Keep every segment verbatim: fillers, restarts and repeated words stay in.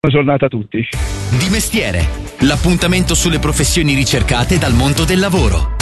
giornata a tutti. Di mestiere, l'appuntamento sulle professioni ricercate dal mondo del lavoro.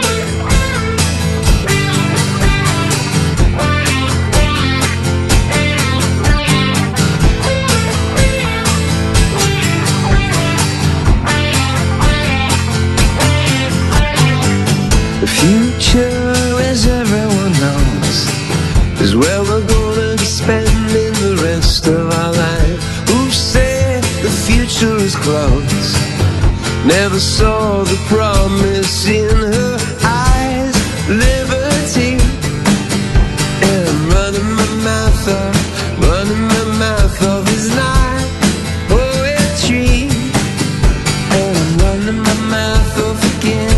The future, as everyone knows, is where we're gonna be spending the rest of our life. Who said the future is close? Never saw the promise in her eyes. Liberty, and I'm running my mouth off, running my mouth off is not poetry, and I'm running my mouth off again.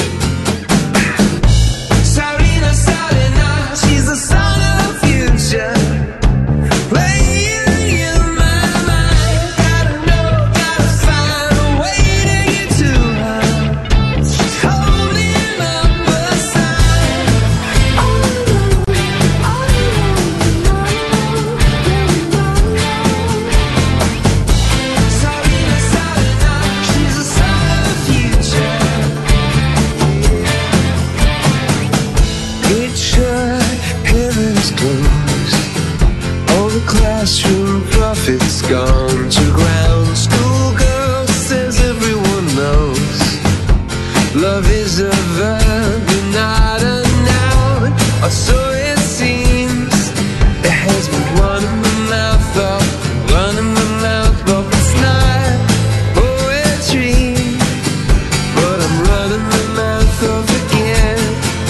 Classroom profits gone to ground. Schoolgirl says everyone knows love is a verb and not a noun. Or so it seems. It has me running my mouth off, running my mouth off. It's not poetry, but I'm running my mouth off again.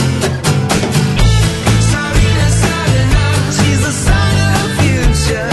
Sarina, Sarina, she's a son of future.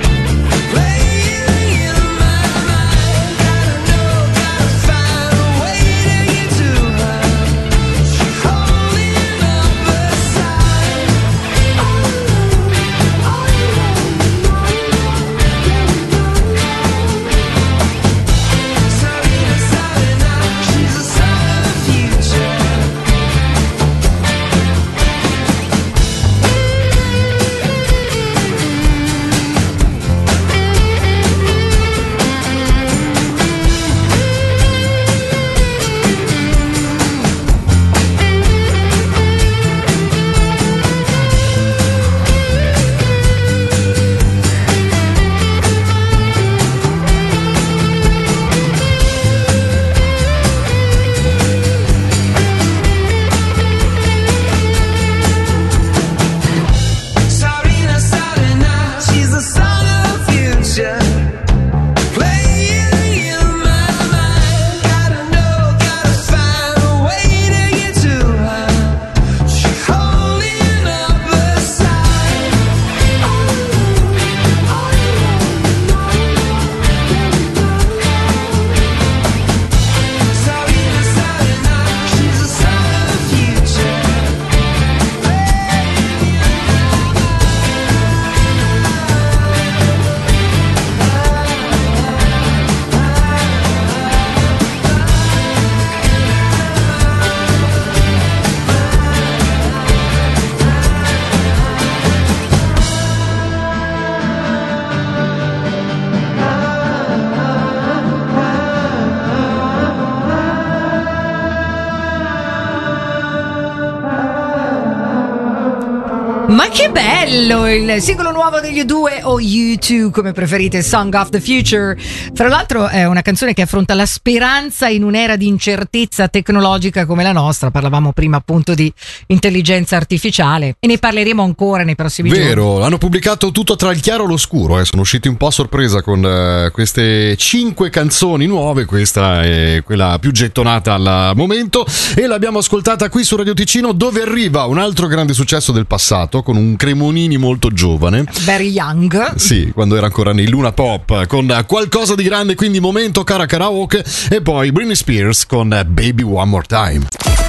Ma che bello il singolo nuovo degli U due o U due come preferite, Song of the Future. Fra l'altro è una canzone che affronta la speranza in un'era di incertezza tecnologica come la nostra. Parlavamo prima appunto di intelligenza artificiale e ne parleremo ancora nei prossimi Vero, giorni. Vero, hanno pubblicato tutto tra il chiaro e l'oscuro, eh. Sono usciti un po' a sorpresa con uh, queste cinque canzoni nuove. Questa è quella più gettonata al momento e l'abbiamo ascoltata qui su Radio Ticino, dove arriva un altro grande successo del passato con un Cremonini molto giovane, very young, sì, quando era ancora nei Luna Pop, con qualcosa di grande, quindi momento cara karaoke, e poi Britney Spears con Baby One More Time.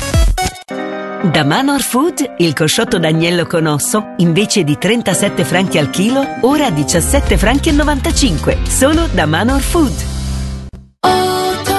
Da Manor Food il cosciotto d'agnello con osso invece di trentasette franchi al chilo ora diciassette franchi e novantacinque, solo da Manor Food. Oh,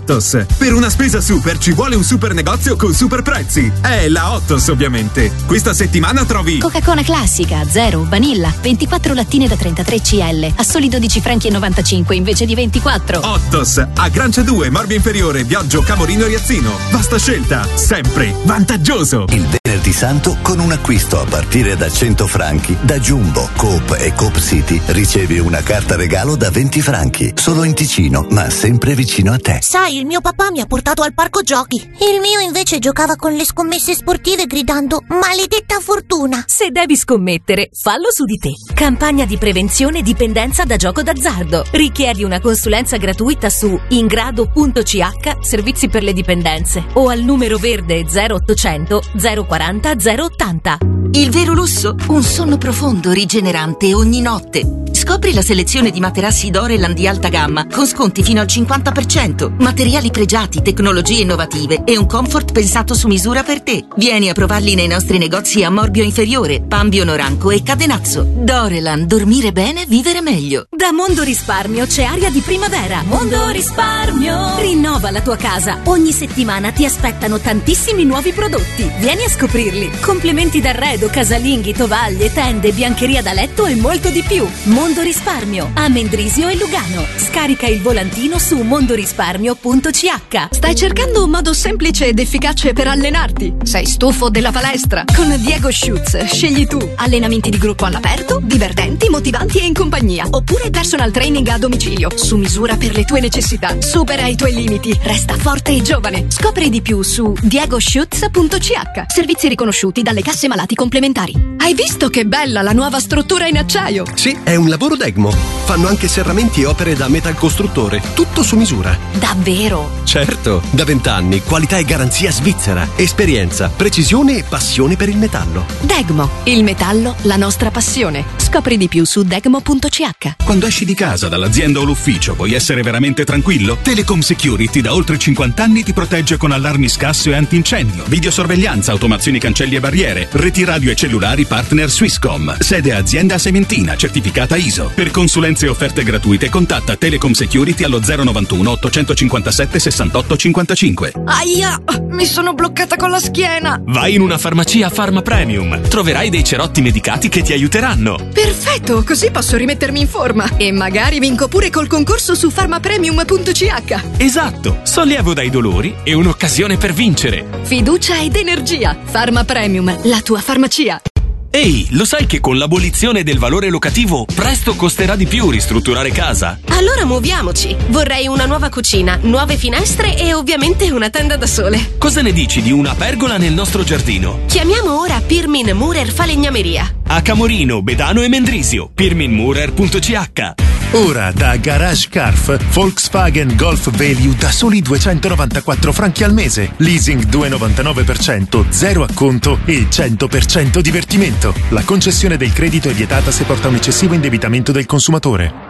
Ottos. Per una spesa super ci vuole un super negozio con super prezzi. È la Ottos, ovviamente. Questa settimana trovi Coca-Cola classica, zero, vanilla, ventiquattro lattine da trentatré centilitri a soli dodici franchi e novantacinque invece di ventiquattro. Ottos, a Grancia due, Morbio Inferiore, Viaggio Camorino Riazzino. Vasta scelta, sempre vantaggioso. Il venerdì santo, con un acquisto a partire da cento franchi, da Jumbo, Coop e Coop City ricevi una carta regalo da venti franchi. Solo in Ticino, ma sempre vicino a te. Sai, il mio papà mi ha portato al parco giochi. Il mio invece giocava con le scommesse sportive gridando maledetta fortuna. Se devi scommettere, fallo su di te. Campagna di prevenzione dipendenza da gioco d'azzardo. Richiedi una consulenza gratuita su ingrado punto c h, servizi per le dipendenze, o al numero verde zero ottocento zero quaranta zero ottanta. Il vero lusso? Un sonno profondo, rigenerante ogni notte. Scopri la selezione di materassi Doreland di alta gamma con sconti fino al cinquanta per cento, materiali pregiati, tecnologie innovative e un comfort pensato su misura per te. Vieni a provarli nei nostri negozi a Morbio Inferiore, Pambio Noranco e Cadenazzo. Doreland, dormire bene, vivere meglio. Da Mondo Risparmio c'è aria di primavera. Mondo Risparmio rinnova la tua casa. Ogni settimana ti aspettano tantissimi nuovi prodotti. Vieni a scoprirli. Complementi d'arredo, casalinghi, tovaglie, tende, biancheria da letto e molto di più. Mondo Risparmio a Mendrisio e Lugano. Scarica il volantino su mondorisparmio punto c h. Stai cercando un modo semplice ed efficace per allenarti? Sei stufo della palestra? Con Diego Schutz scegli tu. Allenamenti di gruppo all'aperto, divertenti, motivanti e in compagnia. Oppure personal training a domicilio, su misura per le tue necessità. Supera i tuoi limiti, resta forte e giovane. Scopri di più su diego schutz punto c h. Servizi riconosciuti dalle casse malati complementari. Hai visto che bella la nuova struttura in acciaio? Sì, è un lavoro Degmo. Fanno anche serramenti e opere da metalcostruttore, tutto su misura. Davvero? Certo, da vent'anni, qualità e garanzia svizzera, esperienza, precisione e passione per il metallo. Degmo, il metallo, la nostra passione. Scopri di più su degmo punto c h. Quando esci di casa, dall'azienda o l'ufficio, vuoi essere veramente tranquillo? Telecom Security da oltre cinquanta anni ti protegge con allarmi scasso e antincendio, videosorveglianza, automazioni cancelli e barriere, reti radio e cellulari partner Swisscom. Sede azienda Sementina, certificata I S O. Per consulenze e offerte gratuite contatta Telecom Security allo zero novantuno ottocentocinquantasette sessantotto cinquantacinque. Aia, mi sono bloccata con la schiena. Vai in una farmacia Pharma Premium. Troverai dei cerotti medicati che ti aiuteranno. Perfetto, così posso rimettermi in forma. E magari vinco pure col concorso su farmapremium punto c h. Esatto, sollievo dai dolori e un'occasione per vincere. Fiducia ed energia. Pharma Premium, la tua farmacia. Ehi, lo sai che con l'abolizione del valore locativo presto costerà di più ristrutturare casa? Allora muoviamoci. Vorrei una nuova cucina, nuove finestre e ovviamente una tenda da sole. Cosa ne dici di una pergola nel nostro giardino? Chiamiamo ora Pirmin Murer Falegnameria. A Camorino, Bedano e Mendrisio. pirmin murer punto c h. Ora da Garage Carf Volkswagen Golf Value da soli duecentonovantaquattro franchi al mese. Leasing due virgola novantanove per cento, zero acconto e cento per cento divertimento. La concessione del credito è vietata se porta un eccessivo indebitamento del consumatore.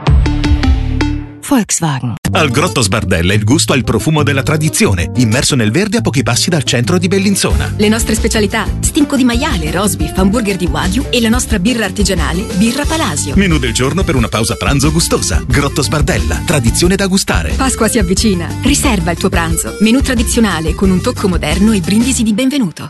Volkswagen. Al Grotto Sbardella il gusto ha il profumo della tradizione, immerso nel verde a pochi passi dal centro di Bellinzona. Le nostre specialità: stinco di maiale, roast beef, hamburger di wagyu e la nostra birra artigianale, Birra Palasio. Menù del giorno per una pausa pranzo gustosa. Grotto Sbardella, tradizione da gustare. Pasqua si avvicina, riserva il tuo pranzo. Menù tradizionale con un tocco moderno e brindisi di benvenuto.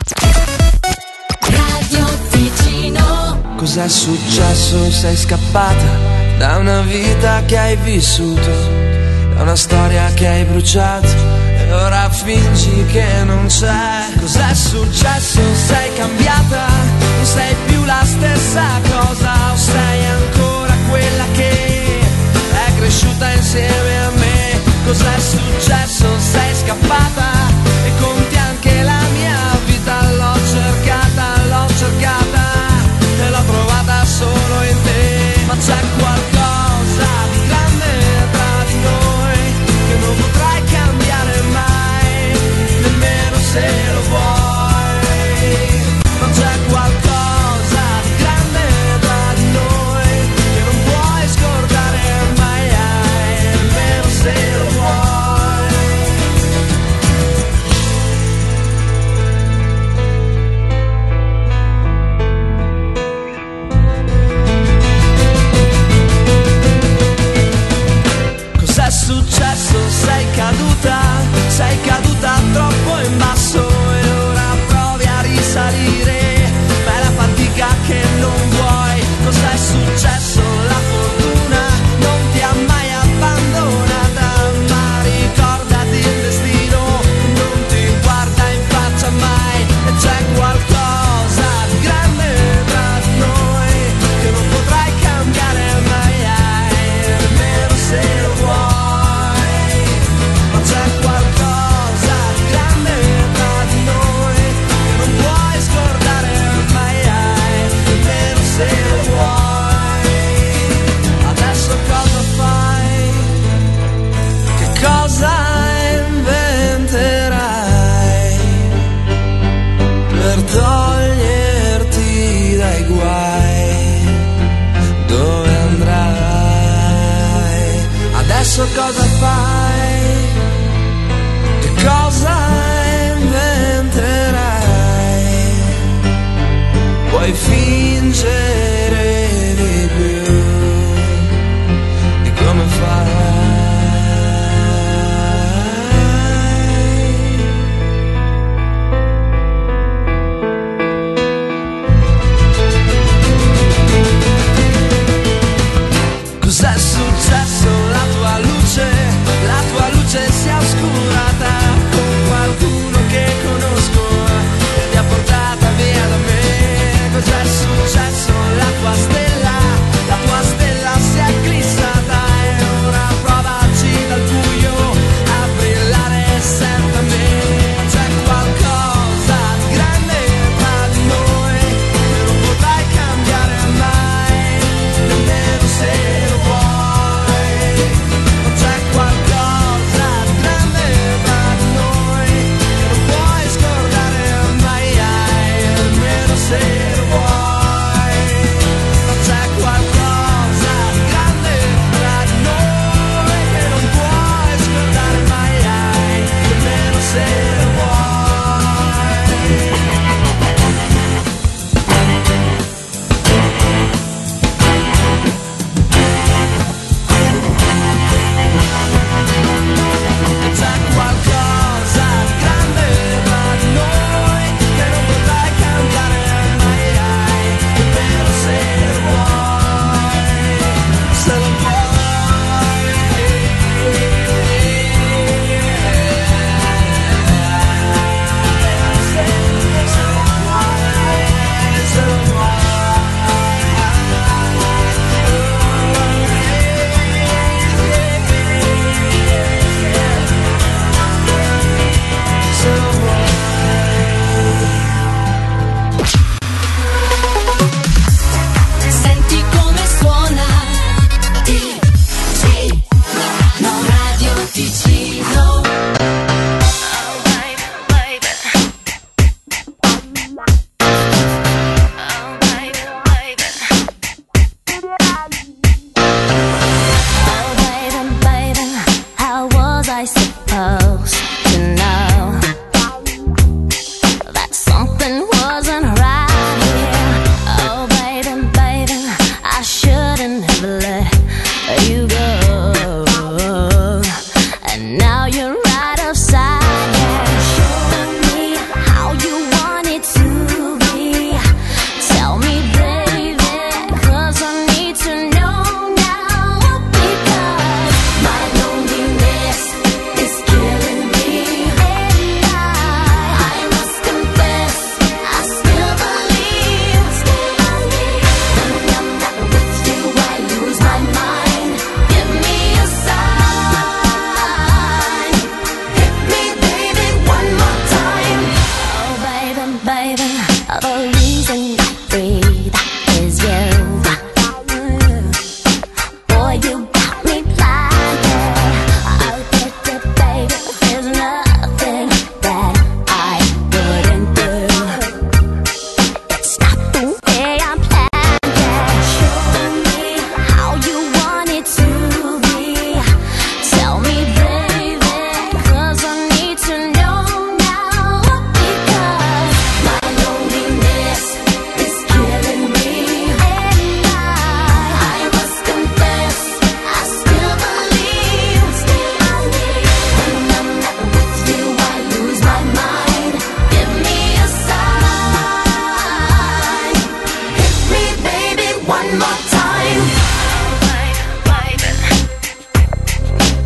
Radio Ticino. Cos'è successo? Sei scappata da una vita che hai vissuto, da una storia che hai bruciato e ora fingi che non c'è. Cos'è successo? Sei cambiata, non sei più la stessa cosa, o sei ancora quella che è cresciuta insieme a me. Cos'è successo? Sei scappata e conti anche la mia vita. L'ho cercata, l'ho cercata e l'ho trovata solo in te. Ma c'è qualcosa di grande tra di noi che non potrai cambiare mai, nemmeno se lo vuoi. Ma c'è qualcosa di grande tra di noi che non puoi scordare mai, nemmeno se lo vuoi. adesso cosa fai? Che cosa inventerai? Puoi fingere